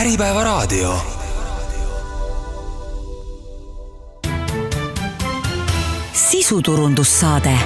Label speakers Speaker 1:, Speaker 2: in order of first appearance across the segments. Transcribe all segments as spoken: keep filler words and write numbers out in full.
Speaker 1: Äripäevaraadio. Sisuturundussaade.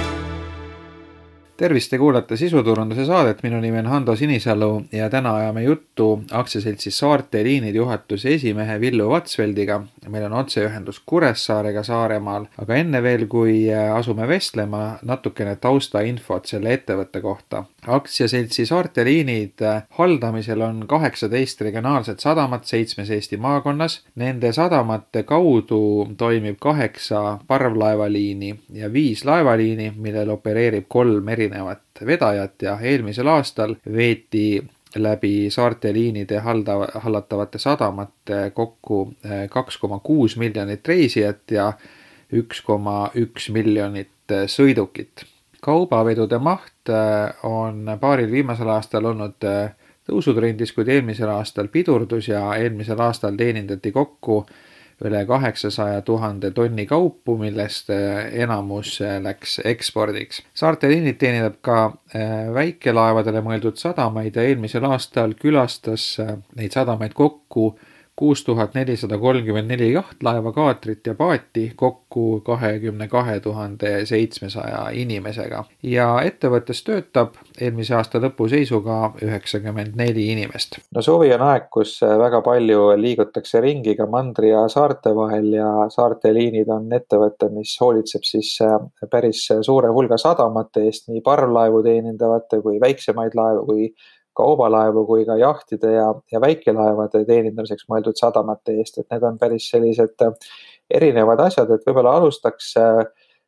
Speaker 2: Tervist, te kuulate sisuturunduse saadet, minu nimi on Hando Sinisalu ja täna ajame juttu aktsiaseltsi Saarte Liinid juhatuse esimehe Villu Vatsveldiga. Meil on otseühendus Kuressaarega Saaremaal, aga enne veel, kui asume vestlema, natukene taustainfot selle ettevõtte kohta. Aktsiaseltsi Saarte Liinid haldamisel on kaheksateist regionaalset sadamat seitsmes Eesti maakonnas. Nende sadamate kaudu toimib kaheksa parvlaevaliini ja viis laevaliini, millel opereerib kolm eri vedajat ja eelmisel aastal veeti läbi Saarte Liinide halda, hallatavate sadamate kokku kaks koma kuus miljonit reisijat ja üks koma üks miljonit sõidukit. Kaubavedude maht on paaril viimasel aastal olnud tõusutrendis, kuid eelmisel aastal pidurdus ja eelmisel aastal teenindati kokku üle kaheksasaja tuhande tonni kaupu, millest enamus läks ekspordiks. Saarte Liinid teenindab ka väikelaevadele mõeldud sadamaid ja eelmisel aastal külastas neid sadamaid kokku kuus tuhat nelisada kolmkümmend neli jahtlaeva, kaatrit ja paati kokku kakskümmend kaks tuhat seitsesaja inimesega. Ja ettevõttes töötab eelmise aasta lõpu seisuga üheksakümmend neli inimest. No suvi on aeg, kus väga palju liigutakse ringi ka mandri ja saarte vahel ja Saarte Liinid on ettevõte, mis hoolitseb siis päris suure hulga sadamate eest, nii parvlaevu teenindavate kui väiksemaid laevu kui kaubalaevu kui ka jahtide ja, ja väikelaevade teenindamiseks mõeldud sadamate eest, et need on päris sellised erinevad asjad, et võib-olla alustaks äh,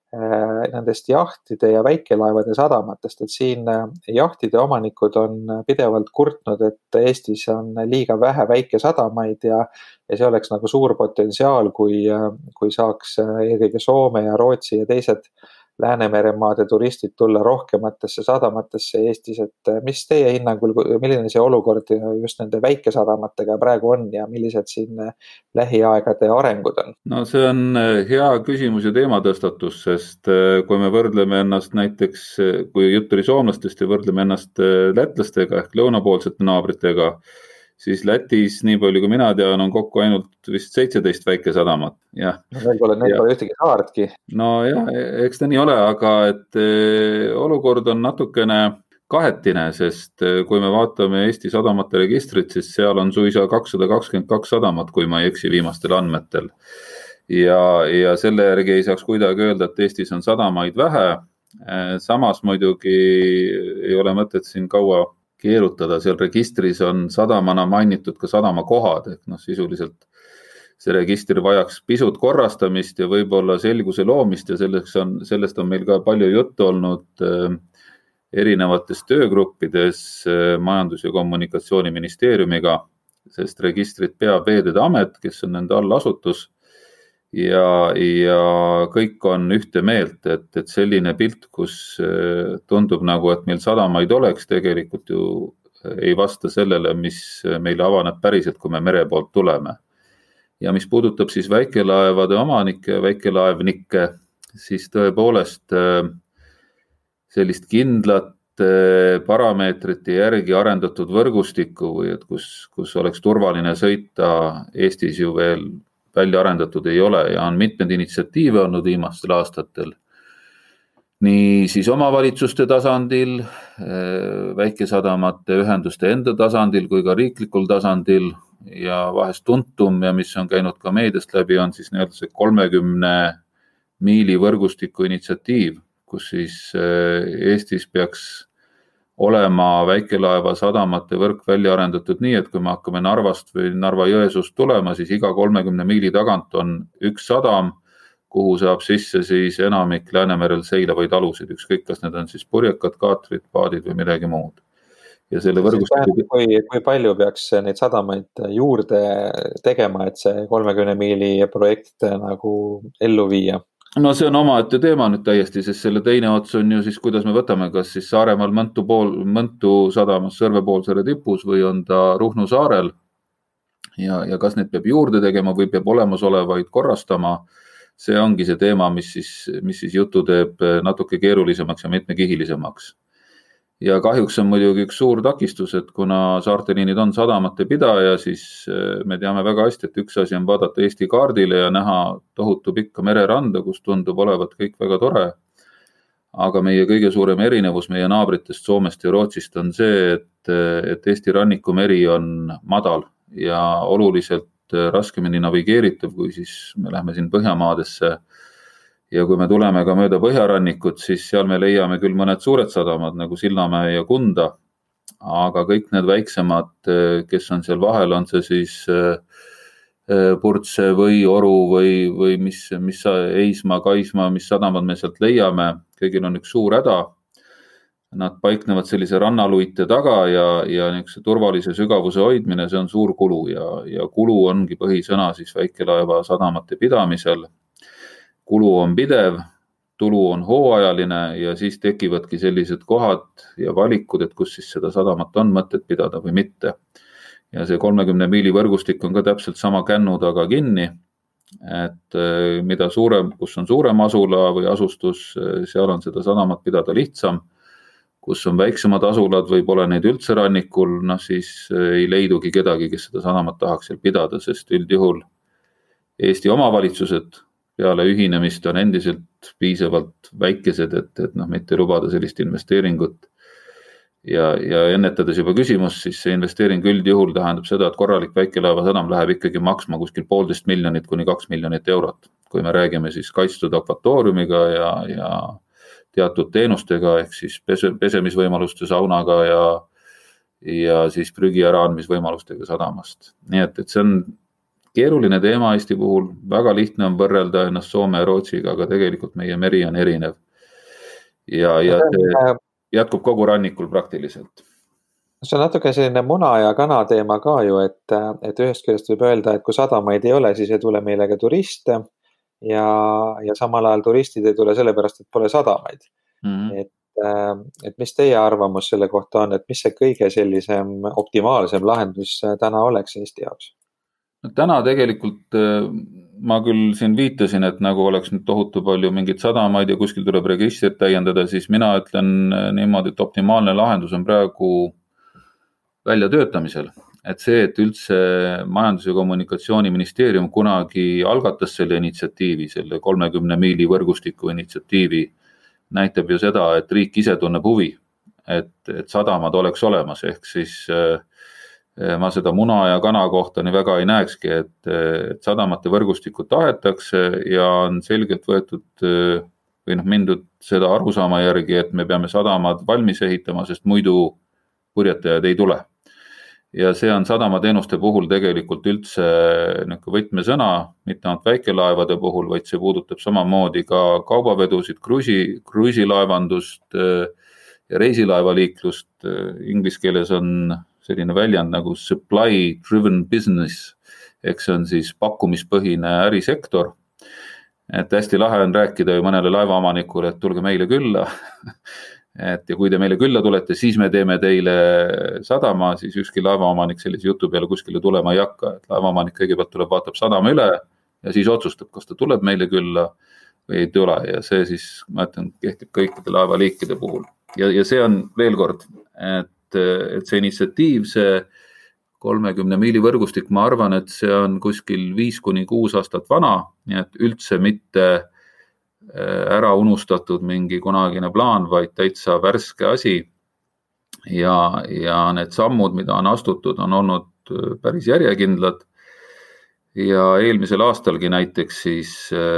Speaker 2: nendest jahtide ja väikelaevade sadamatest, et siin jahtide omanikud on pidevalt kurtnud, et Eestis on liiga vähe väikesadamaid ja, ja see oleks nagu suur potentsiaal, kui, kui saaks eelkõige Soome ja Rootsi ja teised Läänemeremaade turistid tulla rohkematesse sadamatesse Eestis, et mis teie hinnangul, milline see olukord just nende väikesadamatega praegu on ja millised siin lähiaegade arengud on?
Speaker 3: No see on hea küsimus ja teematõstatus, sest kui me võrdleme ennast näiteks, kui jutt oli soomlastest ja võrdleme ennast lätlastega ehk lõunapoolsete naabritega, siis Lätis, nii palju kui mina tean, on kokku ainult vist seitseteist väikesadamat. Ja.
Speaker 2: No meil pole, neil pole ühtegi saartki.
Speaker 3: No jah, eks ta nii ole, aga et olukord on natukene kahetine, sest kui me vaatame Eesti sadamate registrit, siis seal on suisa kakssada kakskümmend kaks sadamat, kui ma ei eksi viimastel andmetel. Ja, ja selle järgi ei saaks kuidagi öelda, et Eestis on sadamaid vähe. Samas muidugi ei ole mõtet siin kaua keerutada, seal registris on sadamana mainitud ka sadamakohad, ehk noh, sisuliselt see register vajaks pisut korrastamist ja võib-olla selguse loomist ja selleks on, sellest on meil ka palju juttu olnud erinevates töögruppides Majandus- ja Kommunikatsiooniministeeriumiga, sest registrit peab Veeteede Amet, kes on nende allasutus ja, ja kõik on ühte meelt, et, et selline pilt, kus tundub nagu, et meil sadamaid oleks, tegelikult ju ei vasta sellele, mis meile avaneb päriselt, kui me mere poolt tuleme. Ja mis puudutab siis väikelaevade omanikke, väikelaevnikke, siis tõepoolest sellist kindlat parameetrite järgi arendatud võrgustikku või et kus, kus oleks turvaline sõita Eestis ju veel välja arendatud ei ole ja on mitmed initsiatiive olnud viimastel aastatel. Nii siis omavalitsuste tasandil, väikesadamate ühenduste enda tasandil kui ka riiklikul tasandil ja vahest tuntum ja mis on käinud ka meediast läbi, on siis nii-öelda see kolmekümne miili võrgustiku initsiatiiv, kus siis Eestis peaks olema väikelaeva sadamate võrk välja arendatud nii, et kui me hakkame Narvast või Narva-Jõesuust tulema, siis iga kolmekümne miili tagant on üks sadam, kuhu saab sisse siis enamik Läänemerel seilavaid alusid, ükskõik kas need on siis purjekad, kaatrid, paadid või midagi muud. Ja selle võrgustiku...
Speaker 2: kui, kui palju peaks neid sadamaid juurde tegema, et see kolmekümne miili projekt nagu ellu viia?
Speaker 3: No see on omaette teema nüüd täiesti, sest selle teine ots on ju siis, kuidas me võtame, kas siis Saaremaal Mõntu, pool, Mõntu sadamas Sõrvepoolsaare tipus või on ta Ruhnu saarel ja, ja kas need peab juurde tegema või peab olemasolevaid korrastama. See ongi see teema, mis siis, mis siis jutu teeb natuke keerulisemaks ja mitmekihilisemaks. ja kahjuks on muidugi üks suur takistus, et kuna saarteliinid on sadamate pidaja, siis me teame väga hästi, et üks asi on vaadata Eesti kaardile ja näha tohutu pikka mereranda, kus tundub olevat kõik väga tore. Aga meie kõige suurem erinevus meie naabritest Soomest ja Rootsist on see, et, et Eesti rannikumeri on madal ja oluliselt raskemini navigeeritav, kui siis me lähme siin Põhjamaadesse. Ja kui me tuleme ka mööda Põhjarannikut, siis seal me leiame küll mõned suured sadamad nagu Sillamäe ja Kunda, aga kõik need väiksemad, kes on seal vahel, on see siis Purtse või Oru või, või mis, mis Eisma, Kaisma, mis sadamad me sealt leiame, kõigil on üks suur häda. Nad paiknevad sellise rannaluite taga ja, ja niisuguse turvalise sügavuse hoidmine, see on suur kulu ja, ja kulu ongi põhisõna siis väikelaeva sadamate pidamisel. Kulu on pidev, tulu on hooajaline ja siis tekivadki sellised kohad ja valikud, et kus siis seda sadamat on mõtet pidada või mitte. Ja see kolmekümne miili võrgustik on ka täpselt sama kännu taga kinni, et mida suurem, kus on suurem asula või asustus, seal on seda sadamat pidada lihtsam. Kus on väiksemad asulad või pole neid üldse rannikul, no siis ei leidugi kedagi, kes seda sadamat tahaks seal pidada, sest üldjuhul Eesti omavalitsused peale ühinemist on endiselt piisavalt väikesed, et, et noh, mitte lubada sellist investeeringut. Ja, ja ennetades juba küsimus, siis see investeering üldjuhul tähendab seda, et korralik väikelaeva sadam läheb ikkagi maksma kuskil poolteist miljonit kuni kaks miljonit eurot. Kui me räägime siis kaitstud akvatooriumiga ja, ja teatud teenustega, ehk siis pese, pesemisvõimaluste saunaga ja, ja siis prügi äraandmisvõimalustega sadamast. Nii et, et see on keeruline teema Eesti puhul, väga lihtne on võrrelda ennast Soome ja Rootsiga, aga tegelikult meie meri on erinev. Ja, ja see jätkub kogu rannikul praktiliselt.
Speaker 2: See on natuke selline muna ja kana teema ka ju, et, et ühest küljest võib öelda, et kui sadamaid ei ole, siis ei tule meile ka turiste ja, ja samal ajal turistid ei tule sellepärast, et pole sadamaid. Mm-hmm. Et, et mis teie arvamus selle kohta on, et mis see kõige sellisem optimaalsem lahendus täna oleks Eesti jaoks?
Speaker 3: Täna tegelikult ma küll siin viitasin, et nagu oleks nüüd tohutu palju mingid sadamaid ja kuskil tuleb registrit täiendada, siis mina ütlen niimoodi, et optimaalne lahendus on praegu välja töötamisel. Et see, et üldse Majandus- ja Kommunikatsiooniministeerium kunagi algatas selle initsiatiivi, selle kolmekümne miili võrgustiku initsiatiivi, näitab ju seda, et riik ise tunneb huvi, et, et sadamad oleks olemas, ehk siis ma seda muna ja kana kohta nii väga ei näekski, et, et sadamate võrgustikut tahetakse ja on selgelt võetud või noh, mindud seda arusaama järgi, et me peame sadamad valmis ehitama, sest muidu purjetajad ei tule. Ja see on sadamateenuste puhul tegelikult üldse võtmesõna, mitte ainult väikelaevade puhul, vaid see puudutab samamoodi ka kaubavedusid, kruisi, kruisilaevandust ja reisilaevaliiklust. Inglis keeles on selline väljend nagu supply driven business, eks see on siis pakkumispõhine ärisektor. Et hästi lahe on rääkida ju mõnele laevaomanikule, et tulge meile külla. Et ja kui te meile külla tulete, siis me teeme teile sadama, siis ükski laevaomanik sellise jutu peale kuskile tulema ei hakka. Et laevaomanik kõigepealt tuleb, vaatab sadama üle ja siis otsustab, kas ta tuleb meile külla või ei tule. Ja see siis, ma ütlen, kehtib kõikide laevaliikide puhul. Ja, ja see on veel kord, et et see initsiatiiv, see kolmekümne miili võrgustik, ma arvan, et see on kuskil viis kuni kuus aastat vana, nii et üldse mitte ära unustatud mingi kunagine plaan, vaid täitsa värske asi. Ja, ja need sammud, mida on astutud, on olnud päris järjekindlad. Ja eelmisel aastalgi näiteks siis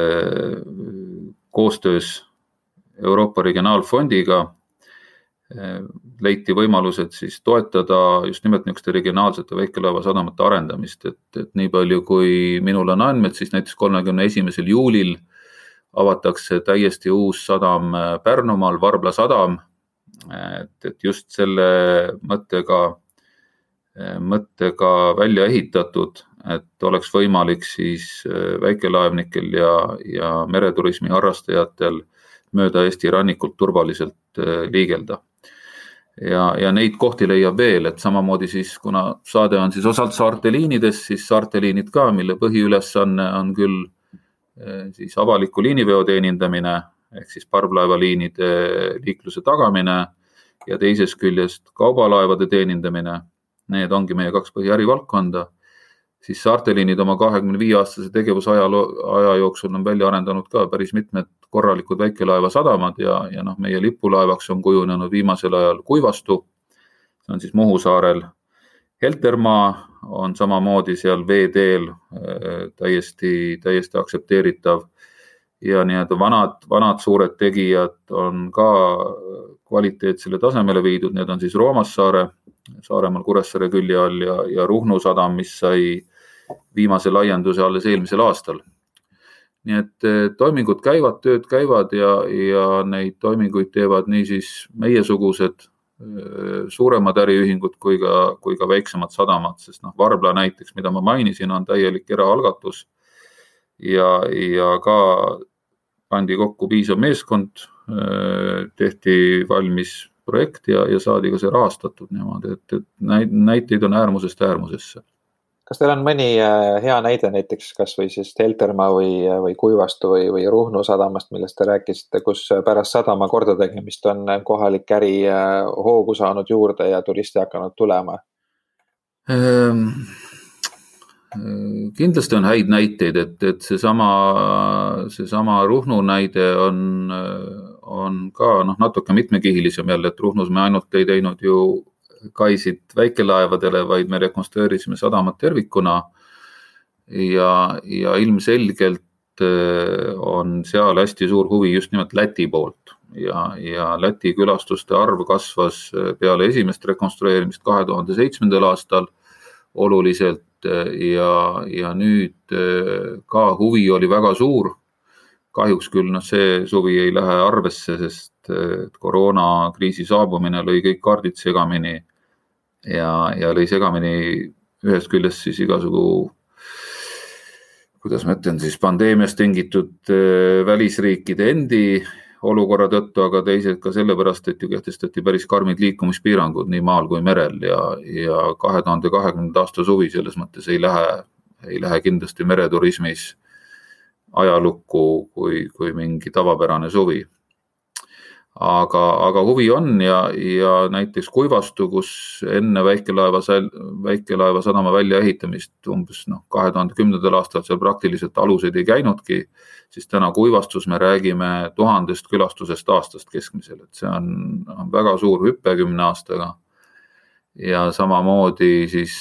Speaker 3: koostöös Euroopa Regionaalfondiga leiti võimalused siis toetada just nimelt niisuguste regionaalsete väikelaeva sadamate arendamist, et, et nii palju kui minul on andmed, siis näiteks kolmekümne esimesel juulil avatakse täiesti uus sadam Pärnumaal, Varbla sadam, et, et just selle mõttega, mõttega välja ehitatud, et oleks võimalik siis väikelaevnikel ja, ja mereturismi harrastajatel mööda Eesti rannikult turvaliselt liigelda. Ja, ja neid kohti leiab veel, et samamoodi siis, kuna saade on siis osalt saarteliinides, siis saarteliinid ka, mille põhiülesanne on küll siis avaliku liiniveo teenindamine, ehk siis parvlaevaliinide liikluse tagamine ja teisest küljest kaubalaevade teenindamine, need ongi meie kaks põhiärivaldkonda, siis saarteliinid oma kahekümne viie aastase tegevusaja aja jooksul on välja arendanud ka päris mitmed korralikud väikelaevasadamad ja, ja noh, meie lipulaevaks on kujunenud viimasel ajal Kuivastu, see on siis Muhu saarel. Heltermaa on samamoodi seal veeteel täiesti, täiesti aksepteeritav ja nii-öelda vanad, vanad suured tegijad on ka kvaliteetsele tasemele viidud, need on siis Roomassaare, Saaremaal Kuressaare külje all ja, ja Ruhnu sadam, mis sai viimase laienduse alles eelmisel aastal. Nii et toimingud käivad, tööd käivad ja, ja neid toiminguid teevad nii siis meiesugused suuremad äriühingud kui ka, kui ka väiksemad sadamad, sest noh, Varbla näiteks, mida ma mainisin, on täielik eraalgatus ja, ja ka pandi kokku piisav meeskond, tehti valmis projekt ja, ja saadi ka see rahastatud niimoodi, et, et näiteid on äärmusest äärmusesse.
Speaker 2: Kas teil on mõni hea näide näiteks kas või siis Heltermaa või, või Kuivastu või, või Ruhnu sadamast, millest te rääkisite, kus pärast sadama kordategemist on kohalik äri hoogu saanud juurde ja turisti hakanud tulema?
Speaker 3: Ähm, kindlasti on häid näiteid, et, et see sama, see sama Ruhnu näide on, on ka noh, natuke mitmekihilisem jälle, et Ruhnus me ainult ei teinud ju kaisid väikelaevadele, vaid me rekonstrueerisime sadamat tervikuna ja, ja ilmselgelt on seal hästi suur huvi just nimelt Läti poolt ja, ja Läti külastuste arv kasvas peale esimest rekonstrueerimist kahe tuhande seitsmendal aastal oluliselt ja, ja nüüd ka huvi oli väga suur. Kahjuks küll no, see suvi ei lähe arvesse, sest koroonakriisi saabumine lõi kõik kaardid segamini ja, ja lõi segamini ühest küljest siis igasugu, kuidas ma ütlen, siis pandeemiast tingitud välisriikide endi olukorra tõttu, aga teised ka sellepärast, et ju kehtestati päris karmid liikumispiirangud nii maal kui merel ja, ja kahe tuhande kahekümnenda aasta suvi selles mõttes ei lähe, ei lähe kindlasti mereturismis ajalukku kui, kui mingi tavapärane suvi. Aga, aga huvi on ja, ja näiteks Kuivastu, kus enne väikelaeva, väikelaeva sadama välja ehitamist umbes noh, kahe tuhande kümnendal aastal seal praktiliselt aluseid ei käinudki, siis täna Kuivastus me räägime tuhandest külastusest aastast keskmisel, et see on, on väga suur hüppe kümne aastaga ja samamoodi siis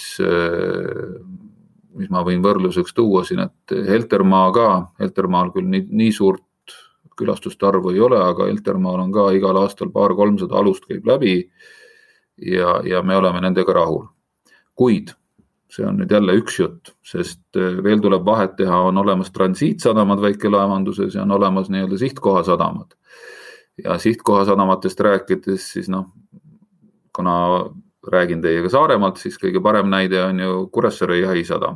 Speaker 3: mis ma võin võrdluseks tuua siin, et Heltermaa ka, Heltermaal küll nii, nii suurt külastuste arvu ei ole, aga Heltermaal on ka igal aastal paar kolmsada alust käib läbi ja, ja me oleme nendega rahul. Kuid see on nüüd jälle üks jutt, sest veel tuleb vahet teha, on olemas transiitsadamad väikelaevanduses ja on olemas nii-öelda sihtkohasadamad. Ja sihtkohasadamatest rääkides siis noh, kuna räägin teiega Saaremaalt, siis kõige parem näide on ju Kuressaare jahisadam.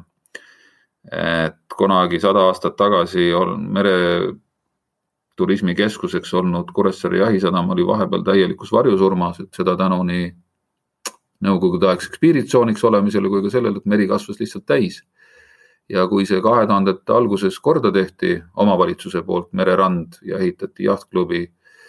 Speaker 3: Et kunagi sada aastat tagasi on mere turismikeskuseks olnud Kuressaare jahisadam oli vahepeal täielikus varjusurmas, et seda tänu nii nõukogude aegseks piiritsooniks olemisele kui ka sellele, et meri kasvas lihtsalt täis. Ja kui see kahe tuhandete alguses korda tehti omavalitsuse poolt mererand ja ehitati jahtklubi,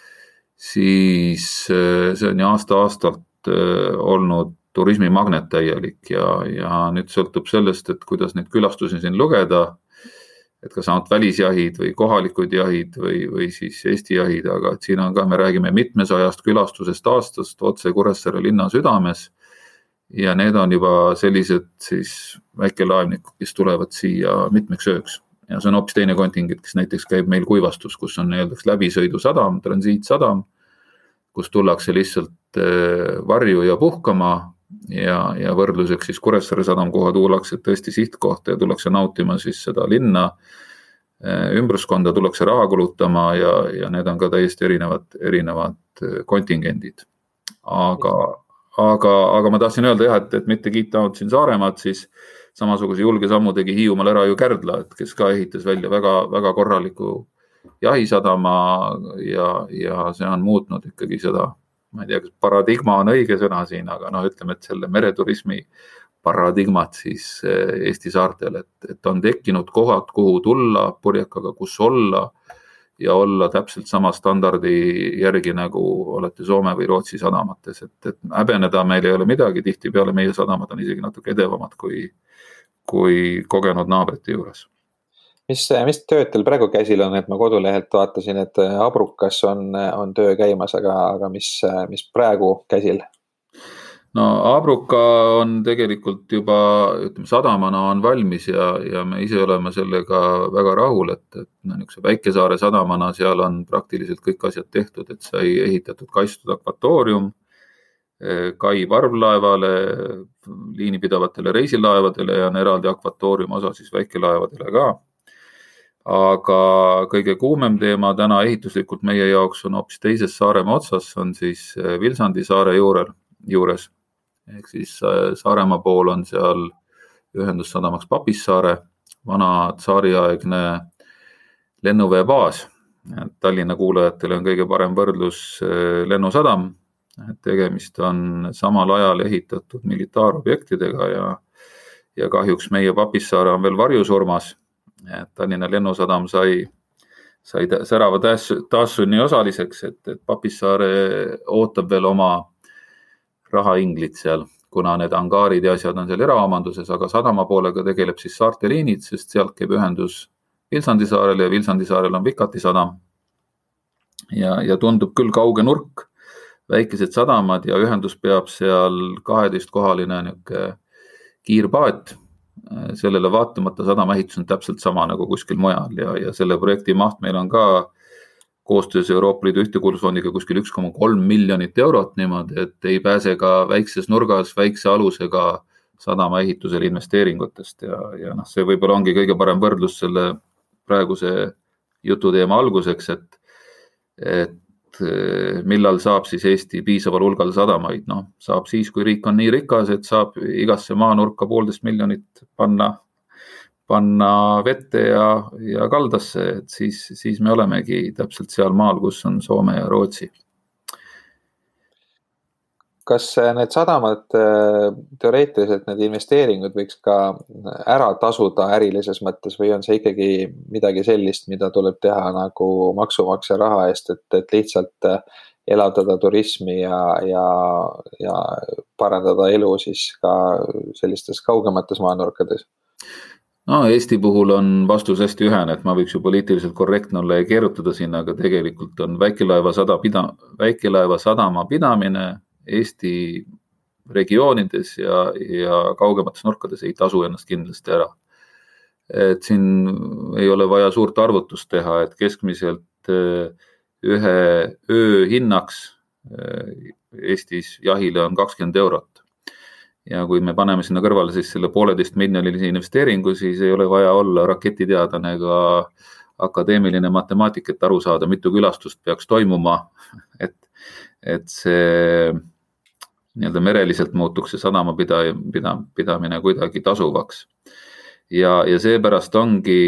Speaker 3: siis see on ju aasta-aastalt olnud turismimagnet täielik ja, ja nüüd sõltub sellest, et kuidas neid külastusi siin lugeda, et kas ainult välisjahid või kohalikud jahid või, või siis Eesti jahid, aga et siin on ka, me räägime mitmesajast külastusest aastast otse Kuressaare linna südames ja need on juba sellised siis väikelaevnikud, kes tulevad siia mitmeks ööks. Ja see on hoopis teine kontingent, kes näiteks käib meil Kuivastus, kus on öeldaks läbisõidusadam, transiitsadam, kus tullakse lihtsalt varju ja puhkama ja, ja võrdluseks siis Kuressaare sadam, koha tullakse tõesti sihtkohta ja tullakse nautima siis seda linna, ümbruskonda tullakse raha kulutama ja, ja need on ka täiesti erinevad, erinevad kontingendid. Aga, aga, aga ma tahtsin öelda jah, et, et mitte kiita ainult siin Saaremaad, siis samasuguse julge sammu tegi Hiiumaal ära ju Kärdla, et kes ka ehitas välja väga, väga korraliku jahisadama ja, ja see on muutnud ikkagi seda, ma ei tea, kas paradigma on õige sõna siin, aga noh, ütleme, et selle mereturismi paradigmat siis Eesti saartel, et, et on tekkinud kohad, kuhu tulla, purjekaga, kus olla ja olla täpselt sama standardi järgi, nagu olete Soome või Rootsi sadamates, et, et häbeneda meil ei ole midagi, tihtipeale meie sadamad on isegi natuke edevamad kui, kui kogenud naabrite juures.
Speaker 2: Mis, mis tööd teil praegu käsil on, et ma kodulehelt vaatasin, et Abrukas on, on töö käimas, aga, aga mis, mis praegu käsil?
Speaker 3: No Abruka on tegelikult juba, ütleme, sadamana on valmis ja, ja me ise oleme sellega väga rahul, et, et niisuguse Väike-Saare sadamana seal on praktiliselt kõik asjad tehtud, et sai ehitatud kaitstud akvatoorium, kai parvlaevale, liinipidavatele reisilaevadele ja on eraldi akvatoorium osa siis väikelaevadele ka. Aga kõige kuumem teema täna ehituslikult meie jaoks on hoopis teises Saaremaa otsas, on siis Vilsandi saare juurel, juures. Ehk siis Saaremaa pool on seal ühendussadamaks Papissaare, vana tsaariaegne lennuveebaas. Tallinna kuulajatele on kõige parem võrdlus lennusadam. Tegemist on samal ajal ehitatud militaarobjektidega ja, ja kahjuks meie Papissaare on veel varjusurmas. Tallinna lennusadam sai, sai särava taassunni osaliseks, et, et Papissaare ootab veel oma rahainglit seal, kuna need angaarid ja asjad on seal eraomanduses, aga sadama poolega tegeleb siis Saarte Liinid, sest sealt käib ühendus Vilsandi saarele ja Vilsandi saarel on Vikati sadam. Ja, ja tundub küll kauge nurk, väikesed sadamad ja ühendus peab seal kaheteistkohaline kiirpaat. Sellele vaatamata sadama ehitus on täpselt sama nagu kuskil mujal ja, ja selle projekti maht meil on ka koostöös Euroopa Liidu ühtekuuluvusfondiga kuskil üks koma kolm miljonit eurot niimoodi, et ei pääse ka väikses nurgas, väikse alusega sadama ehitusele investeeringutest ja, ja noh, see võib-olla ongi kõige parem võrdlus selle praeguse jututeema alguseks, et, et millal saab siis Eesti piisaval hulgal sadamaid, noh, saab siis, kui riik on nii rikas, et saab igasse maanurka poolteist miljonit panna panna vette ja, ja kaldasse, et siis, siis me olemegi täpselt seal maal, kus on Soome ja Rootsi.
Speaker 2: Kas need sadamad teoreetiliselt, need investeeringud võiks ka ära tasuda ärilises mõttes või on see ikkagi midagi sellist, mida tuleb teha nagu maksumaksja raha eest, et, et lihtsalt elavdada turismi ja, ja, ja parandada elu siis ka sellistes kaugemates maanurkades?
Speaker 3: No, Eesti puhul on vastus hästi ühene, et ma võiks ju poliitiliselt korrektne olla ja keerutada sinna, aga tegelikult on väikelaeva, sada pida, väikelaeva sadama pidamine Eesti regioonides ja, ja kaugemates nurkades ei tasu ennast kindlasti ära. Et siin ei ole vaja suurt arvutust teha, et keskmiselt ühe öö hinnaks Eestis jahile on kakskümmend eurot. Ja kui me paneme sinna kõrvale siis selle pooleteist miljonilise investeeringu, siis ei ole vaja olla raketiteadlane ega akadeemiline matemaatik, et aru saada, mitu külastust peaks toimuma, et, et see nii-öelda mereliselt muutuks see sadama pida, pida, pidamine kuidagi tasuvaks. Ja, ja seepärast ongi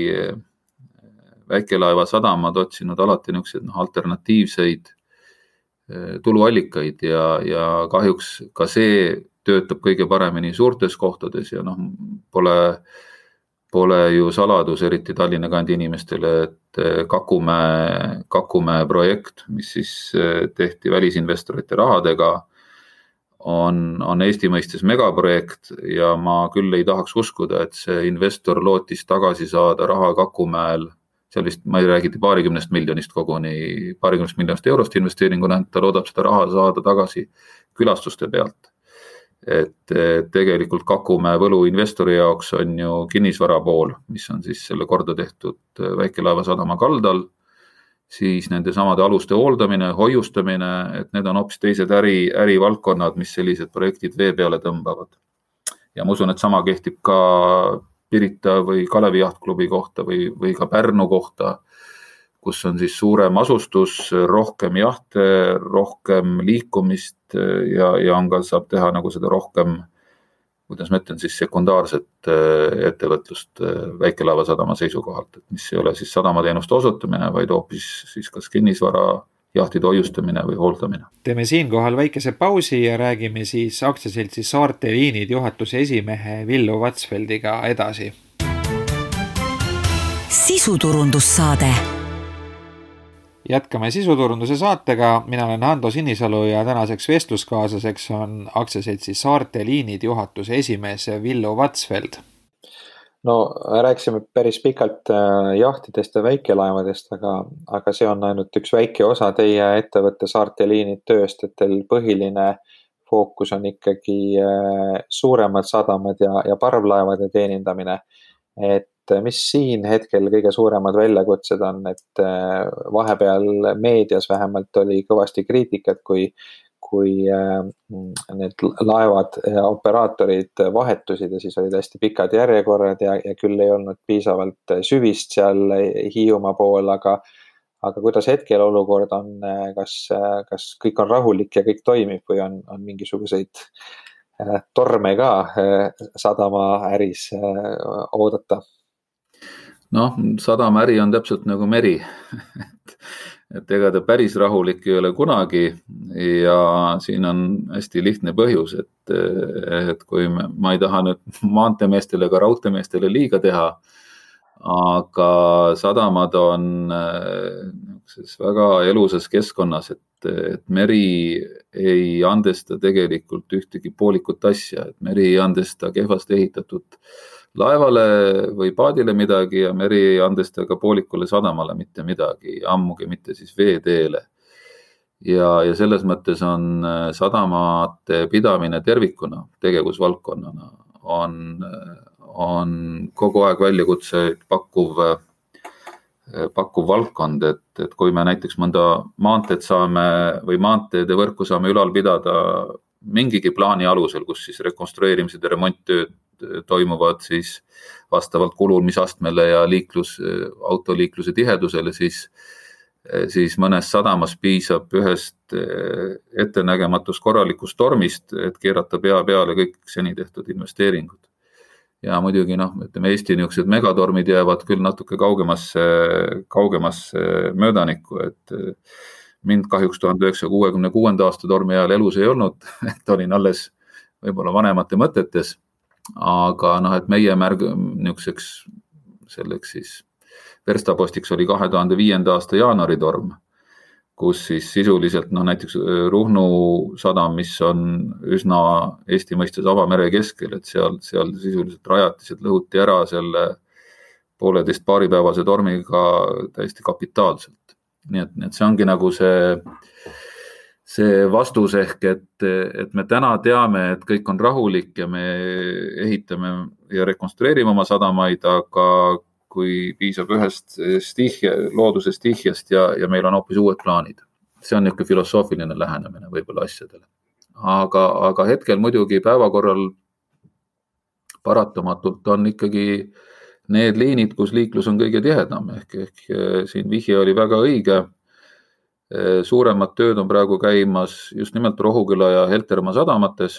Speaker 3: väikelaeva sadamad otsinud alati niisuguseid no, alternatiivseid tuluallikaid ja, ja kahjuks ka see töötab kõige paremini suurtes kohtades ja noh, pole, pole ju saladus eriti Tallinna kandi inimestele, et Kakumäe, Kakumäe projekt, mis siis tehti välisinvestorite rahadega, on, on Eesti mõistes megaprojekt ja ma küll ei tahaks uskuda, et see investor lootis tagasi saada raha Kakumäel, seal vist ma ei räägiti paarikümnest miljonist koguni, paarikümnest miljonist eurost investeeringuna, et ta loodab seda raha saada tagasi külastuste pealt. Et tegelikult Kakumäe võlu investori jaoks on ju kinnisvara pool, mis on siis selle korda tehtud väikelaeva sadama kaldal, siis nende samade aluste hooldamine, hoiustamine, et need on hoopis teised äri, ärivaldkonnad, mis sellised projektid vee peale tõmbavad. Ja ma usun, et sama kehtib ka Pirita või Kalevi jahtklubi kohta või, või ka Pärnu kohta, kus on siis suurem asustus, rohkem jahte, rohkem liikumist ja, ja on ka saab teha nagu seda rohkem, kuidas ma ütlen, siis sekundaarset ettevõtlust väikelaeva sadama seisukohalt, et mis ei ole siis sadamateenuste osutamine, vaid hoopis siis kas kinnisvara, jahtide hoiustamine või hooldamine.
Speaker 2: Teeme siinkohal väikese pausi ja räägime siis aktsiaseltsi Saarte Liinid juhatuse esimehe Villu Vatsveldiga edasi.
Speaker 1: Sisuturundussaade.
Speaker 2: jätkame sisuturunduse saatega, mina olen Hando Sinisalu ja tänaseks vestluskaaslaseks on aktsiaseltsi Saarte Liinid juhatuse esimees Villu Vatsveld.
Speaker 1: No rääksime päris pikalt jahtidest ja väikelaevadest, aga, aga see on ainult üks väike osa teie ettevõtte Saarte Liinid tööst, et teil põhiline fookus on ikkagi suuremad sadamad ja, ja parvlaevade teenindamine. Et mis siin hetkel kõige suuremad väljakutsed on, et vahepeal meedias vähemalt oli kõvasti kriitikat, kui, kui need laevad ja operaatorid vahetusid ja siis olid hästi pikad järjekorrad ja, ja küll ei olnud piisavalt süvist seal Hiiumaa pool, aga, aga kuidas hetkel olukord on, kas, kas kõik on rahulik ja kõik toimib või on, on mingisuguseid torme ka sadama äris oodata?
Speaker 3: Noh, sadamaäri on täpselt nagu meri, et, et ega ta päris rahulik ei ole kunagi ja siin on hästi lihtne põhjus, et, et kui me, ma ei taha nüüd maanteemeestele ega raudteemeestele liiga teha, aga sadamad on väga elusas keskkonnas, et, et meri ei andesta tegelikult ühtegi poolikut asja, et meri ei andesta kehvasti ehitatud laevale või paadile midagi ja meri ei andesta ka poolikule sadamale mitte midagi, ammugi mitte siis veeteele. Ja, ja selles mõttes on sadamate pidamine tervikuna, tegevusvaldkonnana, on, on kogu aeg väljakutseid pakkuv, pakkuv valdkond, et, et kui me näiteks mõnda maanteed saame või maanteede võrku saame ülal pidada mingigi plaani alusel, kus siis rekonstrueerimised ja remonttööd toimuvad siis vastavalt kulumisastmele ja liiklus, autoliikluse tihedusele, siis, siis mõnes sadamas piisab ühest ettenägematust korralikust tormist, et keerata pea peale kõik seni tehtud investeeringud. Ja muidugi noh, ütleme Eesti niisugused megatormid jäävad küll natuke kaugemasse, kaugemasse möödanikku, et mind kahjuks tuhande üheksasaja kuuekümne kuuenda aasta tormi ajal elus ei olnud, et olin alles võib-olla vanemate mõtetes. Aga noh, et meie märg niisuguseks selleks siis verstapostiks oli kahe tuhande viienda aasta jaanuaritorm, kus siis sisuliselt noh, näiteks Ruhnu sadam, mis on üsna Eesti mõistes avamere keskel, et seal, seal sisuliselt rajatised lõhuti ära selle pooleteist paaripäevase tormiga täiesti kapitaalselt. Nii et, nii et see ongi nagu see see vastus ehk, et, et me täna teame, et kõik on rahulik ja me ehitame ja rekonstrueerime oma sadamaid, aga kui piisab ühest stihja, looduse stihjast ja, ja meil on hoopis uued plaanid. See on niisugune filosoofiline lähenemine võib-olla asjadele. Aga, aga hetkel muidugi päevakorral paratamatult on ikkagi need liinid, kus liiklus on kõige tihedam. Ehk, ehk siin vihje oli väga õige. Suuremad tööd on praegu käimas just nimelt Rohuküla ja Heltermaa sadamates.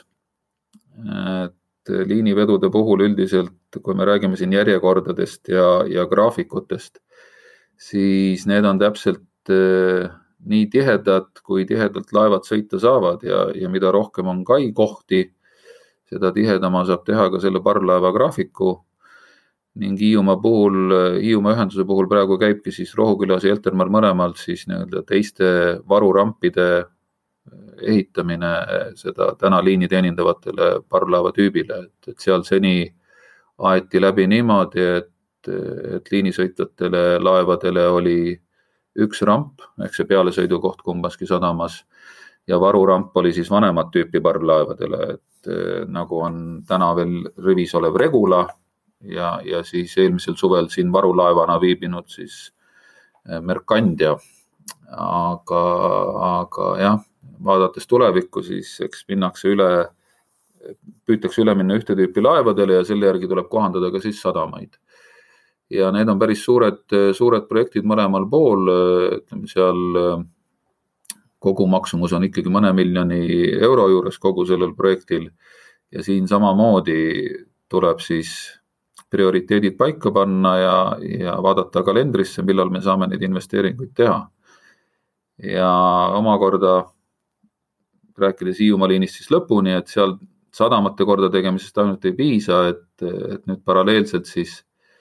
Speaker 3: Et liinivedude puhul üldiselt, kui me räägime siin järjekordadest ja, ja graafikutest, siis need on täpselt nii tihedad, kui tihedalt laevad sõita saavad ja, ja mida rohkem on kai kohti, seda tihedama saab teha ka selle parvlaeva graafiku. Ning Hiiumaa puhul, Hiiumaa ühenduse puhul praegu käibki siis Rohukülas ja Heltermaal mõlemalt siis nii-öelda teiste varurampide ehitamine seda täna liini teenindavatele parvlaeva tüübile, et, et seal seni aeti läbi niimoodi, et, et liinisõitvatele laevadele oli üks ramp, ehk see pealesõidukoht kumbaski sadamas ja varuramp oli siis vanemat tüüpi parvlaevadele, et nagu on täna veel rivis olev Regula, Ja, ja siis eelmisel suvel siin varulaevana viibinud siis Mercandia. Aga, aga jah, vaadates tulevikku, siis eks minnakse üle, püütakse üle minna ühte tüüpi laevadele ja selle järgi tuleb kohandada ka siis sadamaid. Ja need on päris suured, suured projektid mõlemal pool, ütleme seal kogu maksumus on ikkagi mõne miljoni euro juures kogu sellel projektil ja siin samamoodi tuleb siis prioriteedid paika panna ja, ja vaadata kalendrisse, millal me saame neid investeeringuid teha. Ja omakorda rääkides Hiiumaa liinist siis lõpuni, et seal sadamate korda tegemisest ainult ei piisa, et, et nüüd paralleelselt siis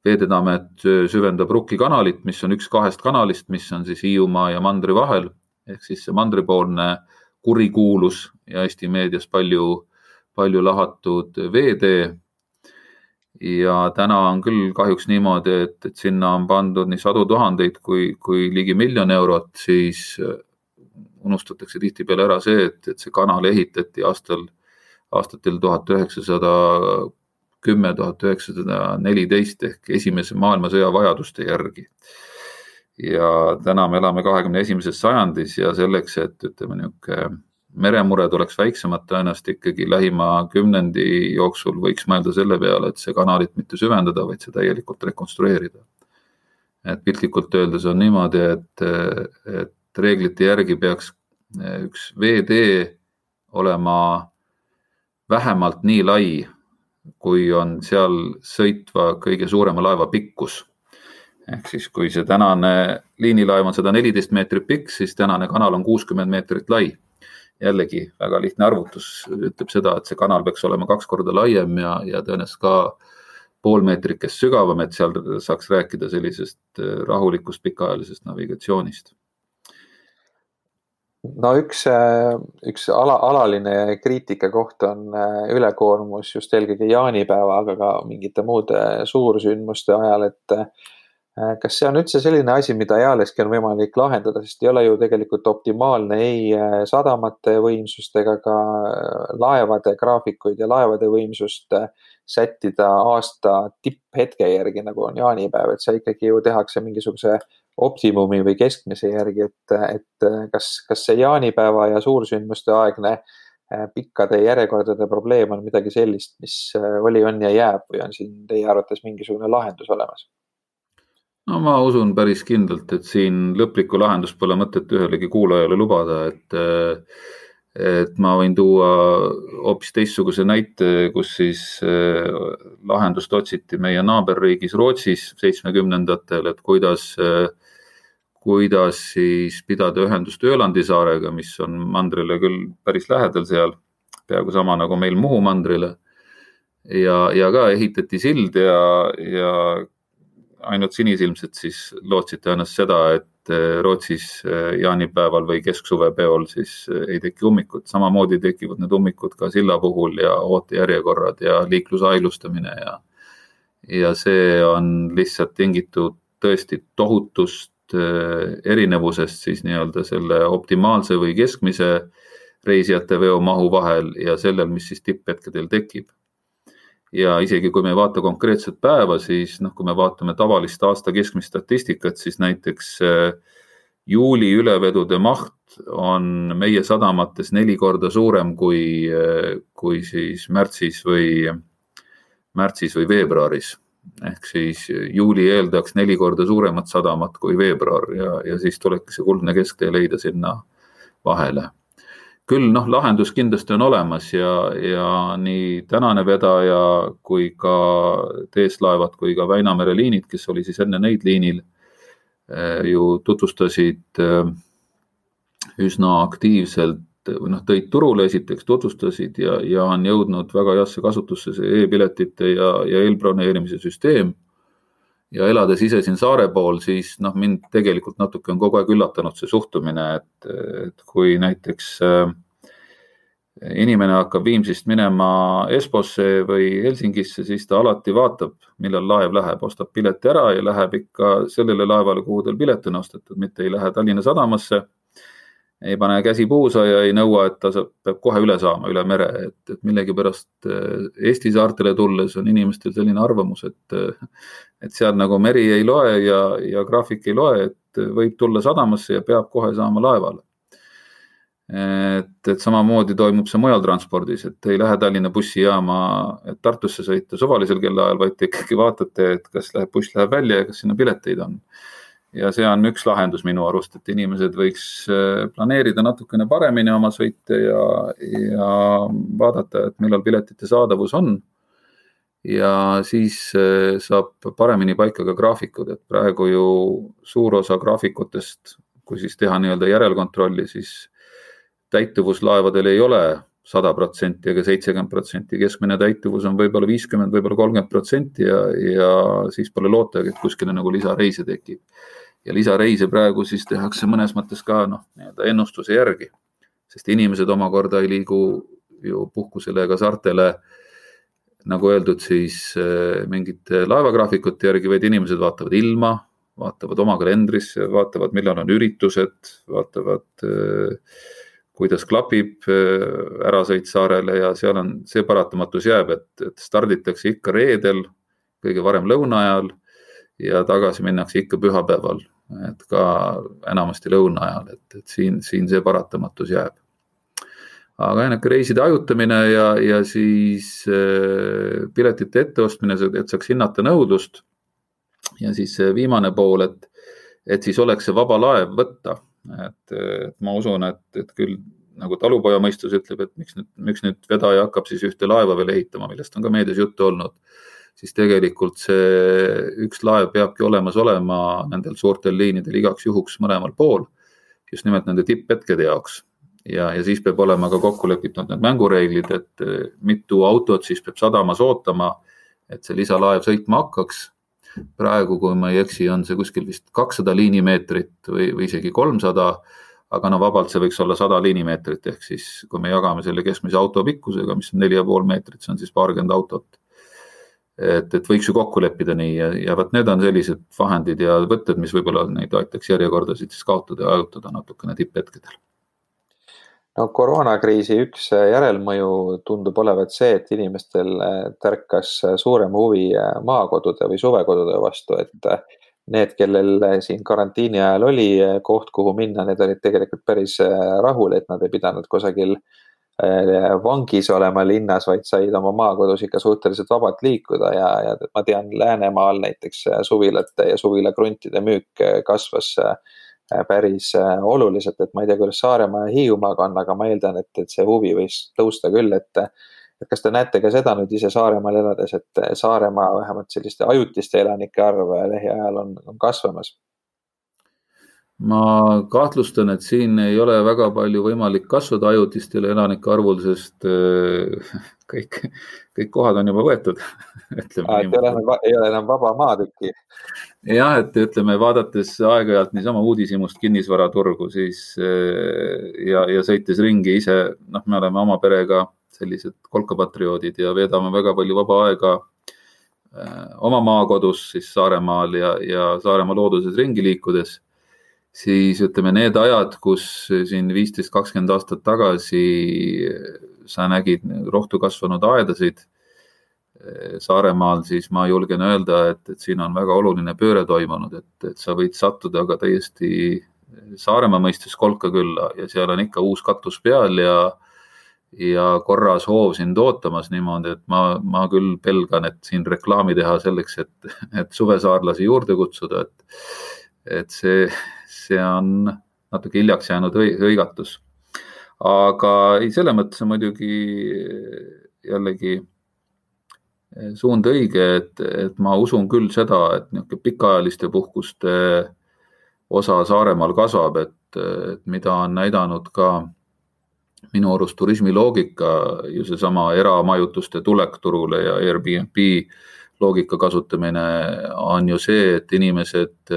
Speaker 3: Veeteede Amet süvendab Rukki kanalit, mis on üks kahest kanalist, mis on siis Hiiumaa ja mandri vahel, ehk siis see mandripoolne kurikuulus ja Eesti meedias palju, palju lahatud veetee. Ja täna on küll kahjuks niimoodi, et, et sinna on pandud nii sadu tuhandeid kui, kui ligi miljon eurot, siis unustatakse tihtipeale ära see, et, et see kanal ehitati aastal, aastatel tuhat üheksasada kümme, tuhat üheksasada neliteist ehk esimese maailmasõja vajaduste järgi. Ja täna me elame kahekümne esimeses sajandis ja selleks, et ütleme niisugune meremured oleks väiksemad, tõenäoliselt ikkagi lähima kümnendi jooksul võiks mõelda selle peale, et see kanalit mitte süvendada, vaid see täielikult rekonstrueerida. Et piltlikult öeldes on niimoodi, et, et reeglite järgi peaks üks veetee olema vähemalt nii lai, kui on seal sõitva kõige suurema laeva pikkus. Ehk siis kui see tänane liinilaev on sada neliteist meetrit pikk, siis tänane kanal on kuuskümmend meetrit lai. Jällegi väga lihtne arvutus ütleb seda, et see kanal peaks olema kaks korda laiem ja, ja tõenäoliselt ka pool meetrikest sügavam, et seal saaks rääkida sellisest rahulikust pikaajalisest navigatsioonist.
Speaker 1: No üks, üks ala, alaline kriitika koht on ülekoormus just eelkõige jaanipäeva, aga ka mingite muude suursündmuste ajal, et kas see on üldse selline asi, mida ealeski on võimalik lahendada, sest ei ole ju tegelikult optimaalne ei sadamate võimsust ega ka laevade graafikuid ja laevade võimsust sättida aasta tipphetke järgi, nagu on jaanipäev, et see ikkagi ju tehakse mingisuguse optimumi või keskmise järgi, et, et kas, kas see jaanipäeva ja suursündmuste aegne pikkade järjekordade probleem on midagi sellist, mis oli, on ja jääb või on siin teie arvates mingisugune lahendus olemas?
Speaker 3: No ma usun päris kindlalt, et siin lõplikku lahendust pole mõtet ühelegi kuulajale lubada, et, et ma võin tuua hoopis teistsuguse näite, kus siis lahendust otsiti meie naaberriigis Rootsis seitsmekümnendatel, et kuidas, kuidas siis pidada ühendust Öölandi saarega, mis on mandrile küll päris lähedal seal, peaaegu sama nagu meil Muhu mandrile. Ja, ja ka ehitati sild ja, ja ainult sinisilmsed siis lootsid tõenäoliselt seda, et Rootsis jaanipäeval või kesksuvepeol siis ei teki ummikut. Samamoodi tekivad need ummikud ka silla puhul ja ootejärjekorrad ja liikluse aeglustamine. Ja, ja see on lihtsalt tingitud tõesti tohutust erinevusest siis nii-öelda selle optimaalse või keskmise reisijate veo mahu vahel ja sellel, mis siis tipphetkedel tekib. Ja isegi kui me ei vaata konkreetset päeva, siis noh, kui me vaatame tavalist aasta keskmist statistikat, siis näiteks juuli ülevedude maht on meie sadamates neli korda suurem kui, kui siis märtsis või, märtsis või veebruaris. Ehk siis juuli eeldaks neli korda suuremat sadamat kui veebruar ja, ja siis tulebki see kuldne kesktee leida sinna vahele. Küll noh, lahendus kindlasti on olemas ja, ja nii tänane vedaja kui ka teeslaevad kui ka Väinamere liinid, kes oli siis enne neid liinil, ju tutvustasid üsna aktiivselt, või noh, tõid turule esiteks tutvustasid ja, ja on jõudnud väga heasse kasutusse see e-piletite ja, ja eelbroneerimise süsteem. Ja elades ise siin saare pool, siis noh, mind tegelikult natuke on kogu aeg üllatanud see suhtumine, et, et kui näiteks äh, inimene hakkab Viimsist minema Esposse või Helsingisse, siis ta alati vaatab, millal laev läheb, ostab pileti ära ja läheb ikka sellele laevale, kuhu tal pilet on ostetud, mitte ei lähe Tallinna sadamasse, ei pane käsi puusa ja ei nõua, et ta peab kohe üle saama, üle mere, et, et millegi pärast Eesti saartele tulles on inimestel selline arvamus, et, et seal nagu meri ei loe ja, ja graafik ei loe, et võib tulla sadamasse ja peab kohe saama laevale. Et, et samamoodi toimub see mujal transpordis, et ei lähe Tallinna bussijaama, et Tartusse sõita suvalisel kellaajal, vaid te ikkagi vaatate, et kas läheb, buss läheb välja ja kas sinna pileteid on. Ja see on üks lahendus minu arust, et inimesed võiks planeerida natukene paremini oma sõite ja, ja vaadata, et millal piletite saadavus on. Ja siis saab paremini paika ka graafikud, et praegu ju suur osa graafikutest, kui siis teha nii-öelda järelkontrolli, siis täituvuslaevadel ei ole sada protsenti, aga seitsekümmend protsenti, keskmine täituvus on võib-olla viiskümmend, võib-olla kolmkümmend protsenti ja, ja siis pole lootagi, et kuskile nagu lisareise tekib. Ja lisareise praegu siis tehakse mõnes mõttes ka noh, ennustuse järgi, sest inimesed omakorda ei liigu ju puhkusele ega saartele, nagu öeldud, siis mingite laevagraafikute järgi, vaid inimesed vaatavad ilma, vaatavad oma kalendrisse, vaatavad, millal on üritused, vaatavad, kuidas klapib ärasõit saarele ja seal on see paratamatus jääb, et, et starditakse ikka reedel, kõige varem lõuna ajal ja tagasi minnakse ikka pühapäeval, et ka enamasti lõuna ajal, et, et siin, siin see paratamatus jääb. Aga enneke reiside ajutamine ja, ja siis piletite etteostmine, et saaks hinnata nõudlust ja siis viimane pool, et, et siis oleks see vaba laev võtta. Et, et ma usun, et, et küll nagu talupoja mõistus ütleb, et miks nüüd, miks nüüd vedaja hakkab siis ühte laeva veel ehitama, millest on ka meedias juttu olnud, siis tegelikult see üks laev peabki olemas olema nendel suurtel liinidel igaks juhuks mõlemal pool, just nimelt nende tipphetkede jaoks. Ja, ja siis peab olema ka kokku lepitud need mängureeglid, et mitu autot siis peab sadamas ootama, et see lisalaev sõitma hakkaks. Praegu, kui ma ei eksi, on see kuskil vist kakssada liinimeetrit või, või isegi kolmsada, aga no vabalt see võiks olla sada liinimeetrit, ehk siis kui me jagame selle keskmise auto pikkusega, mis on neli ja pool meetrit, see on siis paarkümmend autot. Et, et võiks ju kokku leppida nii ja, ja võt need on sellised vahendid ja võtted, mis võib-olla neid aitaks järjekordasid siis kaotada ja ajutada natukene tipphetkedel.
Speaker 1: No koroonakriisi üks järelmõju tundub olevat see, et inimestel tärkas suurem huvi maakodude või suvekodude vastu, et need, kellel siin karantiini ajal oli koht, kuhu minna, need olid tegelikult päris rahul, et nad ei pidanud kusagil vangis olema linnas, vaid said oma maakodus ikka suhteliselt vabalt liikuda ja, ja ma tean Läänemaal näiteks suvilate ja suvilakruntide müük kasvas päris oluliselt, et ma ei tea, kuidas Saaremaa ja Hiiumaaga on, aga ma eeldan, et, et see huvi võis tõusta küll, et, et kas te näete ka seda nüüd ise Saaremaal elades, et Saaremaa vähemalt selliste ajutiste elanike arv lähiajal on, on kasvamas?
Speaker 3: Ma kahtlustan, et siin ei ole väga palju võimalik kasvada ajutistele elanike arvul, sest kõik, kõik kohad on juba võetud.
Speaker 1: Ütleme, ah, ei, ole enam, ei ole enam vaba maatükki.
Speaker 3: Jah, et ütleme, vaadates aeg-ajalt niisama uudishimust kinnisvaraturgu, siis ja, ja sõites ringi ise, noh, me oleme oma perega sellised kolkapatrioodid ja veedame väga palju vaba aega oma maakodus siis Saaremaal ja, ja Saaremaa looduses ringi liikudes, siis ütleme need ajad, kus siin viisteist kakskümmend aastat tagasi sa nägid rohtu kasvanud aedasid Saaremaal, siis ma julgen öelda, et, et siin on väga oluline pööre toimunud, et, et sa võid sattuda ka täiesti Saaremaa mõistes Kolkakülla ja seal on ikka uus katus peal ja, ja korras hoov sind ootamas niimoodi, et ma, ma küll pelgan, et siin reklaami teha selleks, et, et suvesaarlasi juurde kutsuda, et, et see, see on natuke hiljaks jäänud hõigatus. Aga ei, selle mõttes on muidugi jällegi suund õige, et, et ma usun küll seda, et pikaajaliste puhkuste osa Saaremaal kasvab, et, et mida on näidanud ka minu arust turismi loogika, ju see sama eramajutuste tulek turule ja Airbnb loogika kasutamine on ju see, et inimesed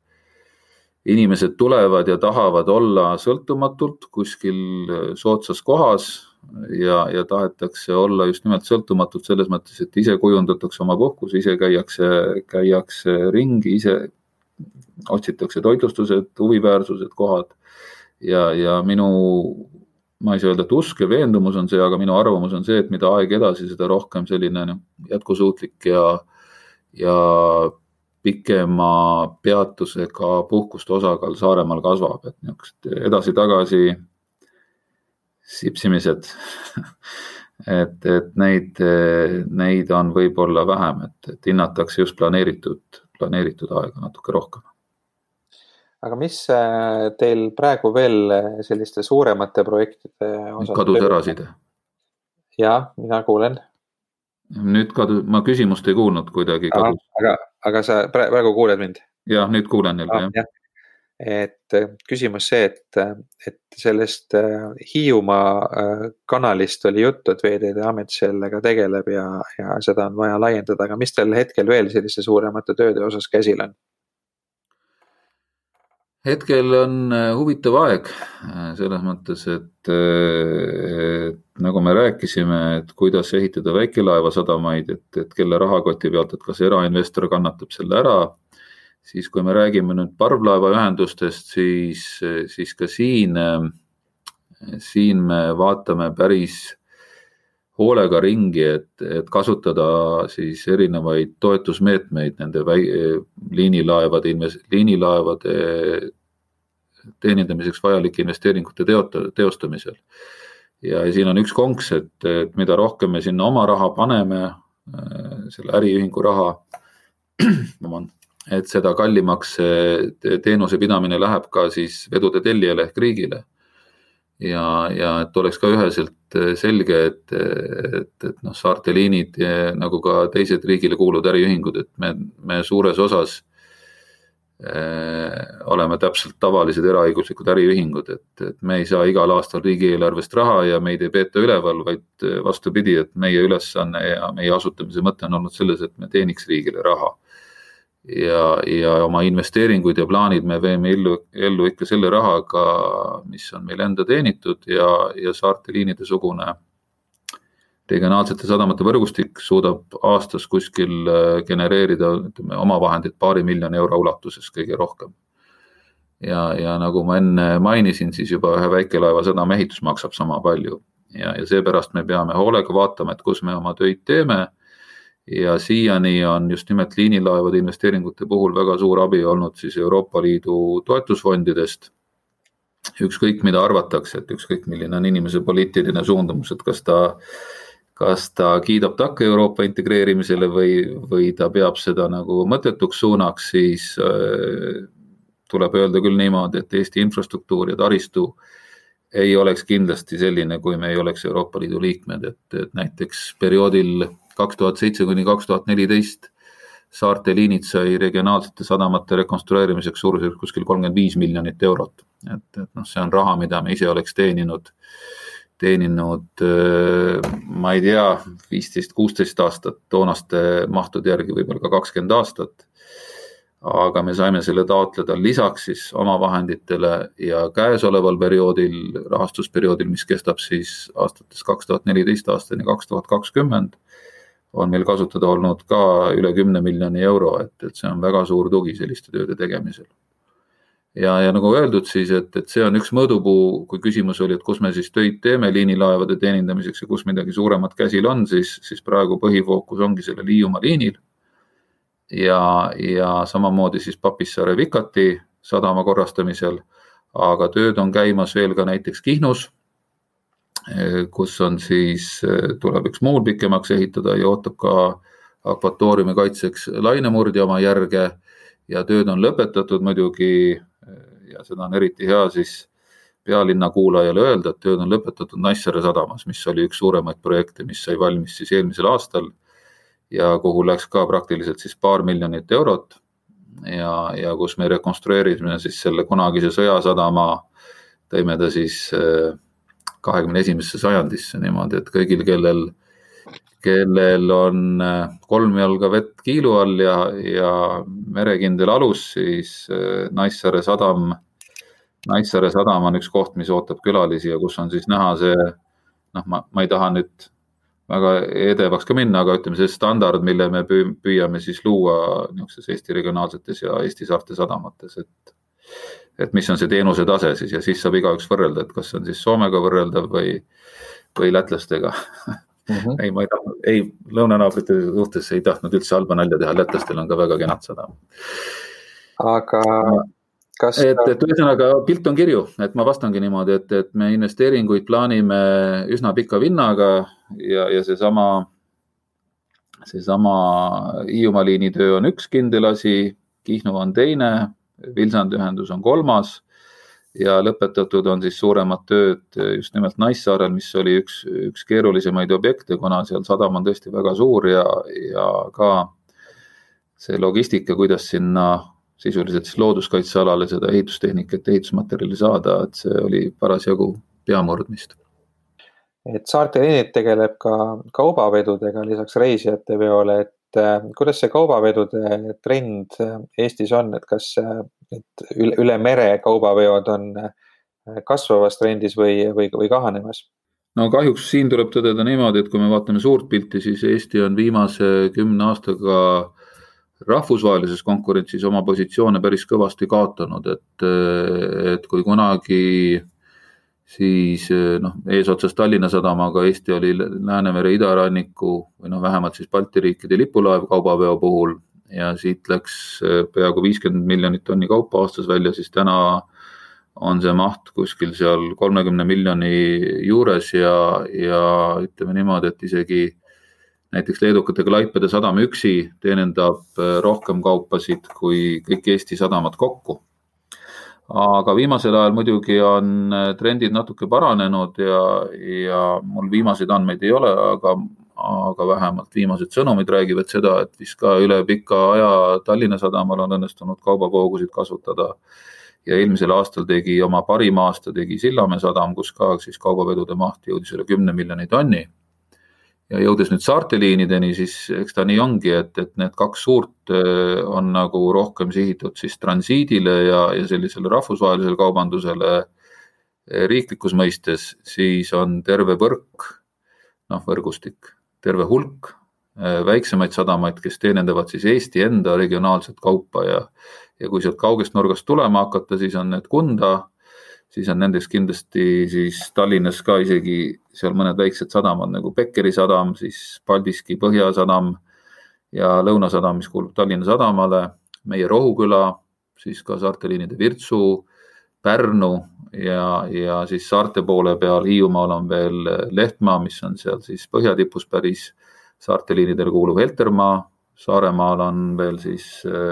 Speaker 3: Inimesed tulevad ja tahavad olla sõltumatult kuskil soodsas kohas ja, ja tahetakse olla just nimelt sõltumatult selles mõttes, et ise kujundatakse oma puhkus, ise käiakse, käiakse ringi, ise otsitakse toitlustused, huviväärsused, kohad ja, ja minu, ma ei saa öelda, et usk ja veendumus on see, aga minu arvamus on see, et mida aeg edasi, seda rohkem selline jätkusuutlik ja, ja pikema peatusega puhkuste osakaal Saaremaal kasvab, et niisugust edasi-tagasi sipsimised, et, et neid, neid on võib-olla vähem, et, et hinnatakse just planeeritud, planeeritud aega natuke rohkem.
Speaker 1: Aga mis teil praegu veel selliste suuremate projektide osas?
Speaker 3: Kadus ära side.
Speaker 1: Jah, mina kuulen.
Speaker 3: Nüüd kadus, ma küsimust ei kuulnud kuidagi.
Speaker 1: Aha, aga, aga sa praegu kuuled mind?
Speaker 3: Jah, nüüd kuulen jälle,
Speaker 1: ah, jah. et küsimus see, et, et sellest Hiiumaa kanalist oli juttu, et Veeteede Amet sellega tegeleb ja, ja seda on vaja laiendada, aga mis teil hetkel veel selliste suuremate tööde osas käsil on?
Speaker 3: Hetkel on huvitav aeg selles mõttes, et, et nagu me rääkisime, et kuidas ehitada väikelaevasadamaid, et, et kelle rahakoti pealt, et kas erainvestor kannatab selle ära, siis kui me räägime nüüd parvlaevaühendustest, siis, siis ka siin, siin me vaatame päris hoolega ringi, et, et kasutada siis erinevaid toetusmeetmeid nende väi, liinilaevade, liinilaevade teenindamiseks vajalike investeeringute teota, teostamisel. Ja siin on üks konks, et, et mida rohkem me sinna oma raha paneme, selle äriühingu raha, et seda kallimaks teenuse pidamine läheb ka siis vedude tellijale ehk riigile. Ja, ja et oleks ka üheselt selge, et, et, et noh, Saarte liinid nagu ka teised riigile kuuluvad äriühingud, et me, me suures osas äh, oleme täpselt tavalised eraõiguslikud äriühingud, et, et me ei saa igal aastal riigieelarvest raha ja meid ei peeta üleval, vaid vastupidi, et meie ülesanne ja meie asutamise mõte on olnud selles, et me teeniks riigile raha. Ja, ja oma investeeringuid ja plaanid me veeme ellu, ellu ikka selle rahaga, mis on meil enda teenitud ja, ja Saarte liinide sugune regionaalsete sadamate võrgustik suudab aastas kuskil genereerida ütleme, oma vahendid paari miljoni euro ulatuses kõige rohkem. Ja, ja nagu ma enne mainisin, siis juba ühe väikelaeva sadama ehitus maksab sama palju ja, ja seepärast me peame hoolega vaatama, et kus me oma töid teeme. Ja siiani on just nimelt liinilaevade investeeringute puhul väga suur abi olnud siis Euroopa Liidu toetusfondidest. Ükskõik mida arvatakse, et ükskõik milline on inimese poliitiline suundumus, et kas ta, kas ta kiidab takka Euroopa integreerimisele või, või ta peab seda nagu mõttetuks suunaks, siis äh, tuleb öelda küll niimoodi, et Eesti infrastruktuur ja taristu ei oleks kindlasti selline, kui me ei oleks Euroopa Liidu liikmed, et, et näiteks perioodil kaks tuhat seitse kuni kaks tuhat neliteist Saarte liinid sai regionaalsete sadamate rekonstrueerimiseks suurusjärgus kuskil kolmkümmend viis miljonit eurot. Et, et noh, see on raha, mida me ise oleks teeninud, teeninud ma ei tea, viisteist kuusteist aastat, toonaste mahtude järgi võib-olla ka kakskümmend aastat. Aga me saime selle taotleda lisaks siis oma vahenditele ja käesoleval perioodil, rahastusperioodil, mis kestab siis aastates kaks tuhat neliteist aastani kaks tuhat kakskümmend, on meil kasutada olnud ka üle kümne miljoni euro, et, et see on väga suur tugi selliste tööde tegemisel. Ja, ja nagu öeldud siis, et, et see on üks mõõdupuu, kui küsimus oli, et kus me siis töid teeme liinilaevade teenindamiseks ja kus midagi suuremat käsil on, siis, siis praegu põhifookus ongi selle Hiiumaa liinil. Ja, ja samamoodi siis Papissaare Vikati sadama korrastamisel, aga tööd on käimas veel ka näiteks Kihnus, kus on siis, tuleb üks muul pikemaks ehitada ja ootab ka akvatooriumi kaitseks lainemurdja oma järge ja tööd on lõpetatud muidugi ja seda on eriti hea siis pealinna kuulajale öelda, et tööd on lõpetatud Naissaare sadamas, mis oli üks suuremaid projekte, mis sai valmis siis eelmisel aastal ja kuhu läks ka praktiliselt siis paar miljonit eurot ja, ja kus me rekonstrueerisime siis selle kunagise sõjasadama, tõime ta siis kahekümne esimesse sajandisse niimoodi, et kõigil, kellel, kellel on kolm jalga vett kiilu all ja, ja merekindel alus, siis Naissaare sadam, Naissaare sadam on üks koht, mis ootab külalisi ja kus on siis näha see, noh, ma, ma ei taha nüüd väga edevaks ka minna, aga ütleme see standard, mille me püüame siis luua niisuguses Eesti regionaalsetes ja Eesti saarte sadamates, et et mis on see teenuse tase siis ja siis saab igaüks võrrelda, et kas on siis Soomega võrreldav või, või lätlastega. Mm-hmm. ei, ma ei tahtnud, ei, lõunanaabrite suhtes ei tahtnud üldse halba nalja teha, lätlastel on ka väga kenad sadam.
Speaker 1: Aga kas...
Speaker 3: Et, et ühesõnaga pilt on kirju, et ma vastangi niimoodi, et, et me investeeringuid plaanime üsna pika vinnaga ja, ja see sama, see sama Hiiumaa liini töö on üks kindel asi, Kihnu on teine, Vilsandi ühendus on kolmas ja lõpetatud on siis suuremad tööd just nimelt Naissaarel, mis oli üks, üks keerulisemaid objekte, kuna seal sadam on tõesti väga suur ja, ja ka see logistika, kuidas sinna, sisuliselt siis looduskaitsealale seda ehitustehnikat, ehitusmaterjali saada, et see oli parasjagu peamurdmist.
Speaker 1: Et Saarteliinid tegeleb ka kaubavedudega lisaks reisijate veole, et kuidas see kaubavedude trend Eestis on, et kas et üle, üle mere kaubaveod on kasvavas trendis või, või, või kahanemas?
Speaker 3: No kahjuks siin tuleb tõdeda niimoodi, et kui me vaatame suurt pilti, siis Eesti on viimase kümne aastaga rahvusvahelises konkurentsis oma positsioone päris kõvasti kaotanud, et, et kui kunagi siis noh, eesotsas Tallinna sadamaga Eesti oli Läänemere idaranniku või noh, vähemalt siis Balti riikide lipulaev kaubaveo puhul ja siit läks peaaegu viiskümmend miljonit tonni kaupa aastas välja, siis täna on see maht kuskil seal kolmekümne miljoni juures ja, ja ütleme niimoodi, et isegi näiteks leedukate Klaipede sadam üksi teenendab rohkem kaupasid kui kõik Eesti sadamad kokku. Aga viimasel ajal muidugi on trendid natuke paranenud ja, ja mul viimaseid andmeid ei ole, aga, aga vähemalt viimased sõnumid räägivad seda, et vist ka üle pika aja Tallinna sadamal on õnnestunud kaubavoogusid kasutada. Ja eelmisel aastal tegi oma parima aasta tegi Sillamäe sadam, kus ka siis kaubavedude maht jõudis üle kümne miljoni tonni. Ja jõudes nüüd Saarteliinideni, siis eks ta nii ongi, et, et need kaks suurt on nagu rohkem sihitud siis transiidile ja, ja sellisele rahvusvahelisele kaubandusele riiklikus mõistes, siis on terve võrk, noh võrgustik, terve hulk väiksemaid sadamaid, kes teenendavad siis Eesti enda regionaalset kaupa ja, ja kui sealt kaugest nurgast tulema hakata, siis on need Kunda, siis on nendeks kindlasti siis Tallinnas ka isegi seal mõned väiksed sadamad nagu Pekkeri sadam, siis Paldiski Põhjasadam ja Lõunasadam, mis kuulub Tallinna sadamale, meie Rohuküla, siis ka Saarteliinide Virtsu, Pärnu ja, ja siis saarte poole peal Hiiumaal on veel Lehtmaa, mis on seal siis põhjatipus päris Saarteliinidele kuuluv Heltermaa, Saaremaal on veel siis,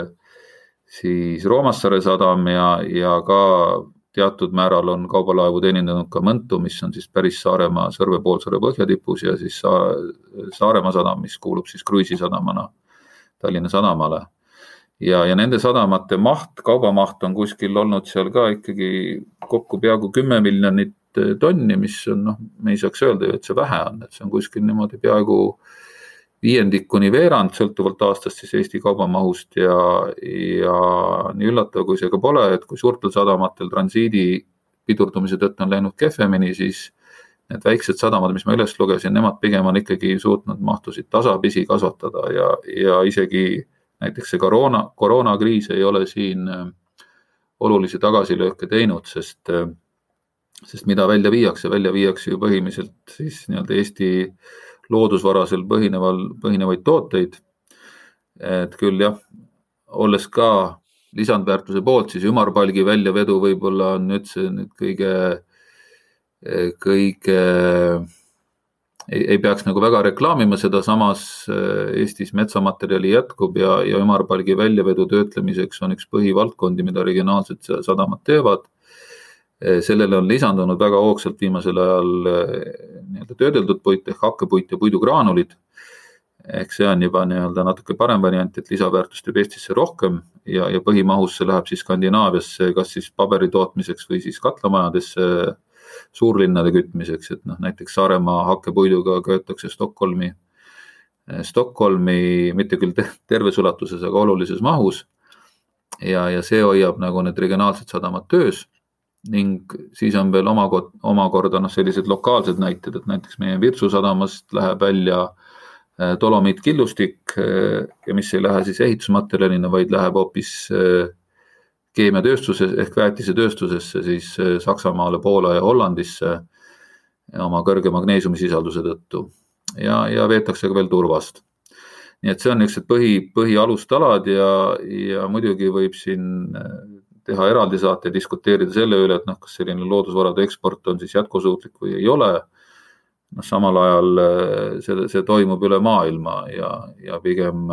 Speaker 3: siis Roomassaare sadam ja, ja ka teatud määral on kaubalaevu teenindanud ka Mõntu, mis on siis päris Saaremaa Sõrve poolsaare põhjatipus ja siis Saaremaa sadam, mis kuulub siis kruiisisadamana Tallinna sadamale. Ja, ja nende sadamate maht, kaubamaht on kuskil olnud seal ka ikkagi kokku peaaegu kümme miljonit tonni, mis on, noh, me ei saaks öelda, et see vähe on, et see on kuskil niimoodi peaaegu viiendik kuni veerand, sõltuvalt aastast siis Eesti kaubamahust ja, ja nii üllatav, kui see ka pole, et kui suurtel sadamatel transiidi pidurdumise tõttu on läinud kehvemini, siis need väiksed sadamad, mis ma üles lugesin, nemad pigem on ikkagi suutnud mahtusid tasapisi kasvatada ja, ja isegi näiteks see koroona, koroonakriis ei ole siin olulisi tagasilööke teinud, sest, sest mida välja viiakse, välja viiakse ju põhimõtteliselt siis nii-öelda Eesti loodusvarasel põhineval, põhinevaid tooteid, et küll jah, olles ka lisandväärtuse poolt, siis ümarpalgi väljavedu võib-olla on nüüd see nüüd kõige, kõige ei, ei peaks nagu väga reklaamima seda, samas Eestis metsamaterjali jätkub ja, ja ümarpalgi väljavedu töötlemiseks on üks põhivaldkondi, mida regionaalsed sadamad teevad. Sellele on lisandunud väga hoogsalt viimasel ajal nii-öelda töödeldud puit ehk hakkepuit ja puidugraanulid. Ehk see on juba nii-öelda natuke parem variant, et lisaväärtust teeb Eestisse rohkem ja, ja põhimahus see läheb siis Skandinaaviasse, kas siis paberi tootmiseks või siis katlamajadesse suurlinnade kütmiseks, et noh, näiteks Saaremaa hakkepuiduga köetakse Stockholmi, Stockholmi mitte küll terves ulatuses, aga olulises mahus ja, ja see hoiab nagu need regionaalsed sadamad töös. Ning siis on veel omakorda no, sellised lokaalsed näited, et näiteks meie Virtsu sadamast läheb välja dolomiitkillustik ja mis ei lähe siis ehitusmaterjalina, vaid läheb hoopis keemiatööstuses ehk väetise tööstusesse siis Saksamaale, Poola ja Hollandisse oma kõrge magneesiumisisalduse tõttu ja, ja veetakse ka veel turvast. Nii et see on üks põhi, põhialustalad ja, ja muidugi võib siin teha eraldi saate ja diskuteerida selle üle, et noh, kas selline loodusvarade eksport on siis jätkusuutlik või ei ole. No, samal ajal see, see toimub üle maailma ja, ja pigem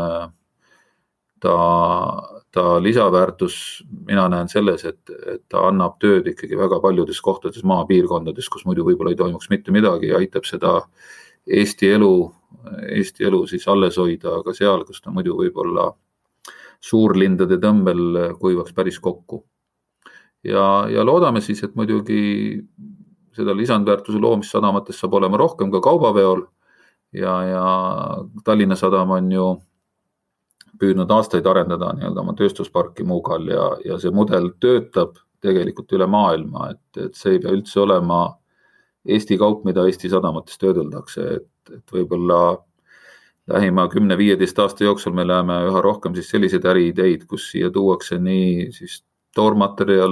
Speaker 3: ta, ta lisaväärtus, mina näen selles, et, et ta annab tööd ikkagi väga paljudes kohtades maapiirkondades, kus muidu võib-olla ei toimuks mitte midagi ja aitab seda Eesti elu, Eesti elu siis alles hoida, aga seal, kus ta muidu võib-olla suurlindade tõmbel kuivaks päris kokku. Ja, ja loodame siis, et muidugi seda lisandväärtuse loomist sadamates saab olema rohkem ka kaubaveol ja, ja Tallinna Sadam on ju püüdnud aastaid arendada nii-öelda oma tööstusparki Muugal ja, ja see mudel töötab tegelikult üle maailma, et, et see ei pea üldse olema Eesti kaup, mida Eesti sadamates töödeldakse, et, et võib-olla lähima kümne viieteist aasta jooksul me läheme üha rohkem siis selliseid äriideid, kus siia tuuakse nii siis toormaterjal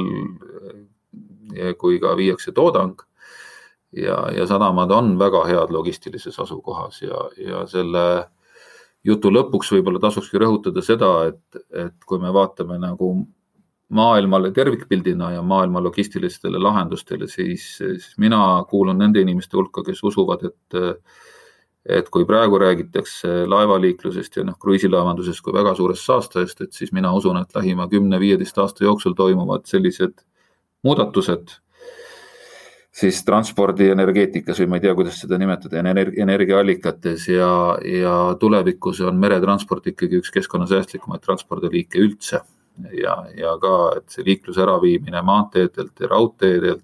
Speaker 3: kui ka viiakse toodang ja, ja sadamad on väga head logistilises asukohas ja, ja selle jutu lõpuks võib-olla tasukski rõhutada seda, et, et kui me vaatame nagu maailmale tervikpildina ja maailma logistilistele lahendustele, siis, siis mina kuulun nende inimeste hulka, kes usuvad, et et kui praegu räägitakse laevaliiklusest ja noh, kruiisilaevandusest kui väga suurest saastajast, et siis mina usun, et lähima kümne viieteist aasta jooksul toimuvad sellised muudatused siis transpordi energeetikas või ma ei tea, kuidas seda nimetada, energiaallikates ja, ja tulevikus on meretransport ikkagi üks keskkonnasäästlikumaid transpordiliike üldse ja, ja ka, et see liikluse äraviimine maanteedelt ja raudteedelt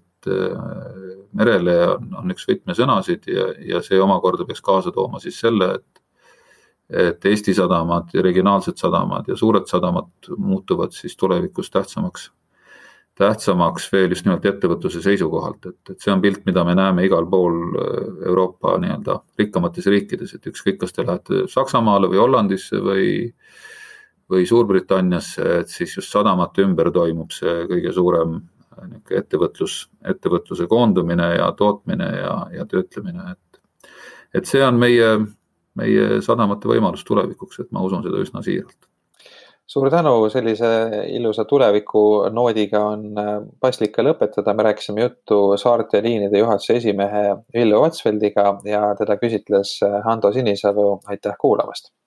Speaker 3: merele on, on üks võtmesõnasid ja, ja see omakorda peaks kaasa tooma siis selle, et, et Eesti sadamad ja regionaalsed sadamad ja suured sadamad muutuvad siis tulevikus tähtsamaks, tähtsamaks veel just nimelt ettevõtluse seisukohalt, et, et see on pilt, mida me näeme igal pool Euroopa nii-öelda rikkamates riikides, et ükskõik, kas te lähete Saksamaale või Hollandisse või, või Suurbritanniasse, et siis just sadamate ümber toimub see kõige suurem ettevõtlus, ettevõtluse koondumine ja tootmine ja, ja töötlemine, et, et see on meie, meie sadamate võimalus tulevikuks, et ma usun seda üsna siiralt.
Speaker 1: Suur tänu, sellise ilusa tuleviku noodiga on paslik ka lõpetada, me rääkisime juttu Saarte Liinide juhatuse esimehe Villu Vatsveldiga ja teda küsitles Hando Sinisalu, aitäh kuulamast!